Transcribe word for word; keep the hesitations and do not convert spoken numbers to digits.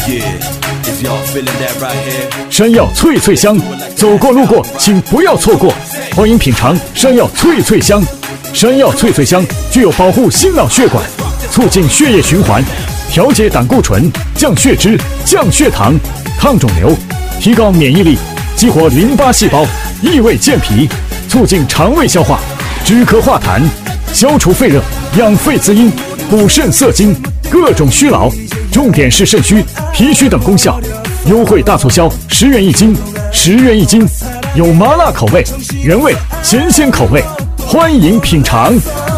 山药脆脆香，走过路过请不要错过，欢迎品尝山药脆脆香。山药脆脆香具有保护心脑血管、促进血液循环、调节胆固醇、降血脂、降血糖、抗肿瘤、提高免疫力、激活淋巴细胞、益胃健脾、促进肠胃消化、止咳化痰、消除肺热、养肺滋阴、补肾涩精，各种虚劳，重点是肾虚、脾虚等功效。优惠大促销，十元一斤，十元一斤，有麻辣口味、原味、咸鲜口味，欢迎品尝。